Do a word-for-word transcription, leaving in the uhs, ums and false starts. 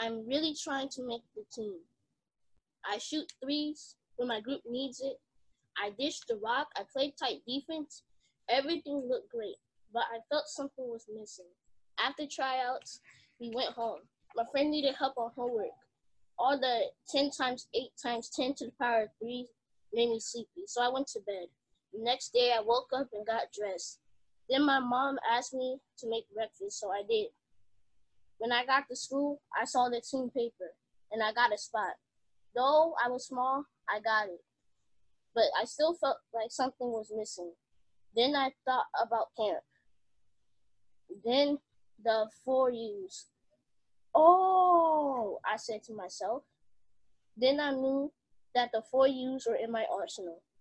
I'm really trying to make the team. I shoot threes when my group needs it. I dished the rock. I played tight defense. Everything looked great, but I felt something was missing. After tryouts, we went home. My friend needed help on homework. All the ten times eight times ten to the power of three made me sleepy, so I went to bed. The next day, I woke up and got dressed. Then my mom asked me to make breakfast, so I did. When I got to school, I saw the team paper, and I got a spot. Though I was small, I got it, but I still felt like something was missing. Then I thought about camp. Then the four U's. Oh, I said to myself. Then I knew that the four U's were in my arsenal.